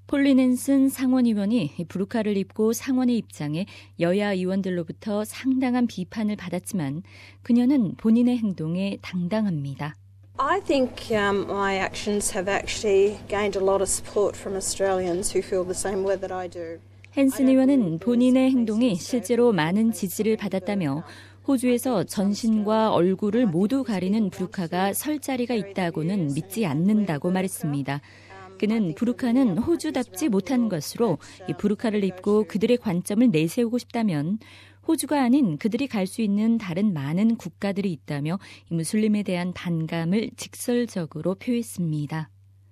폴린 헨슨 상원의원이 부르카를 입고 상원에 입장해 여야 의원들로부터 상당한 비판을 받았지만 그녀는 본인의 행동에 당당합니다. I think my actions have actually gained a lot of support from Australians who feel the same way that I do. 헨슨 의원은 본인의 행동이 실제로 많은 지지를 받았다며 호주에서 전신과 얼굴을 모두 가리는 부르카가 설 자리가 있다고는 믿지 않는다고 말했습니다. 그는 부르카는 호주답지 못한 것으로 이 부르카를 입고 그들의 관점을 내세우고 싶다면 호주가 아닌 그들이 갈 수 있는 다른 많은 국가들이 있다며 이 무슬림에 대한 반감을 직설적으로 표했습니다.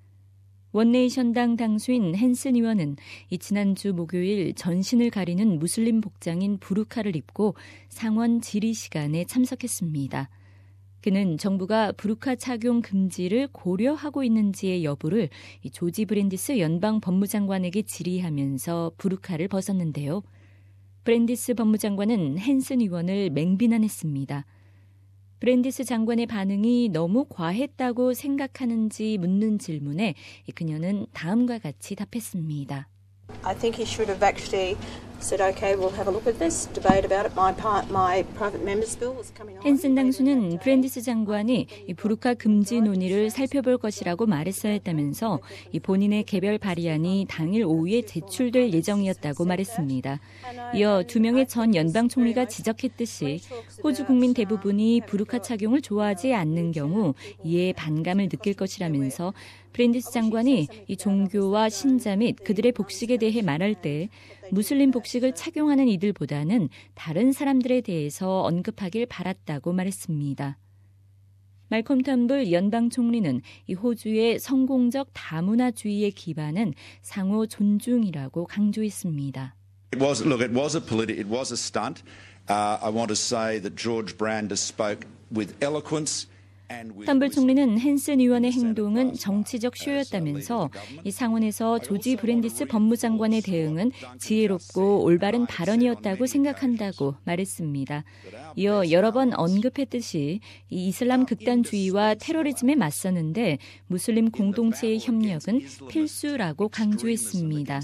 원네이션당 당수인 헨슨 의원은 지난주 목요일 전신을 가리는 무슬림 복장인 부르카를 입고 상원 질의 시간에 참석했습니다. 그는 정부가 부르카 착용 금지를 고려하고 있는지의 여부를 조지 브랜디스 연방 법무장관에게 질의하면서 부르카를 벗었는데요. 브랜디스 법무장관은 헨슨 의원을 맹비난했습니다. 브랜디스 장관의 반응이 너무 과했다고 생각하는지 묻는 질문에 그녀는 다음과 같이 답했습니다. I think he should have actually said, okay, we'll have a look at this, debate about it. My private member's bill was coming on. 헨슨 당수는 브랜디스 장관이 부르카 금지 논의를 살펴볼 것이라고 말했어야 했다면서 본인의 개별 발의안이 당일 오후에 제출될 예정이었다고 말했습니다. 이어 두 명의 전 연방 총리가 지적했듯이 호주 국민 대부분이 부르카 착용을 좋아하지 않는 경우 이에 반감을 느낄 것이라면서 브랜디스 장관이 이 종교와 신자 및 그들의 복식에 대해 말할 때 무슬림 복식을 착용하는 이들보다는 다른 사람들에 대해서 언급하길 바랐다고 말했습니다. 말콤 텀블 연방 총리는 이 호주의 성공적 다문화주의의 기반은 상호 존중이라고 강조했습니다. It was a stunt. I want to say that George Brandis spoke with eloquence. 텀블 총리는 헨슨 의원의 행동은 정치적 쇼였다면서 이 상원에서 조지 브랜디스 법무장관의 대응은 지혜롭고 올바른 발언이었다고 생각한다고 말했습니다. 이어 여러 번 언급했듯이 이 이슬람 극단주의와 테러리즘에 맞서는데 무슬림 공동체의 협력은 필수라고 강조했습니다.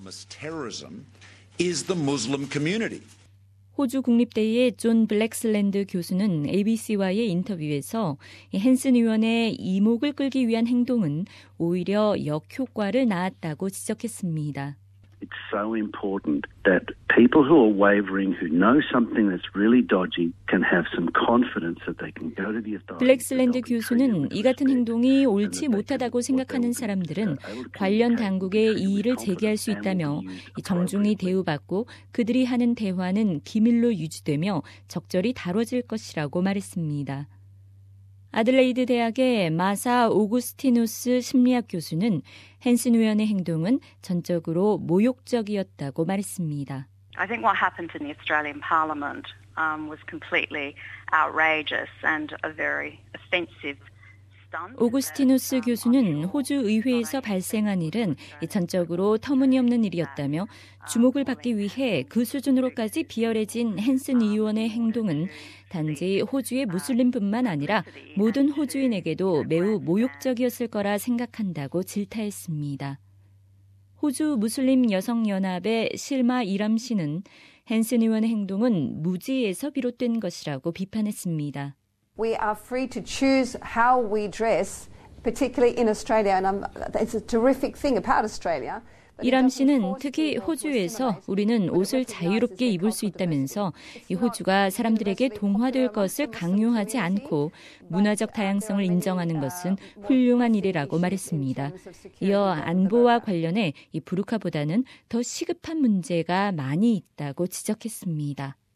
호주 국립대의 존 블랙슬랜드 교수는 ABC와의 인터뷰에서 헨슨 의원의 이목을 끌기 위한 행동은 오히려 역효과를 낳았다고 지적했습니다. It's so important that people who are wavering, who know something that's really dodgy, can have some confidence that they can go to the authorities. 블랙슬랜드 교수는 이 같은 행동이 옳지 못하다고 생각하는 사람들은 관련 당국에 이의를 제기할 수 있다며 정중히 대우받고 그들이 하는 대화는 기밀로 유지되며 적절히 다뤄질 것이라고 말했습니다. 아들레이드 대학의 마사 오구스티누스 심리학 교수는 헨슨 의원의 행동은 전적으로 모욕적이었다고 말했습니다. I think what happened in the Australian Parliament was completely outrageous and a very offensive. 오구스티누스 교수는 호주 의회에서 발생한 일은 전적으로 터무니없는 일이었다며 주목을 받기 위해 그 수준으로까지 비열해진 헨슨 의원의 행동은 단지 호주의 무슬림뿐만 아니라 모든 호주인에게도 매우 모욕적이었을 거라 생각한다고 질타했습니다. 호주 무슬림 여성연합의 실마 이람 씨는 헨슨 의원의 행동은 무지에서 비롯된 것이라고 비판했습니다. We are free to choose how we dress, particularly in Australia, and it's a terrific thing about Australia. 이람 씨는 특히 호주에서 우리는 옷을 자유롭게 입을 수 있다면서 이 호주가 사람들에게 동화될 것을 강요하지 않고 문화적 다양성을 인정하는 것은 훌륭한 일이라고 말했습니다. 이어 안보와 관련해 이 부르카보다는 더 시급한 문제가 많이 있다고 지적했습니다.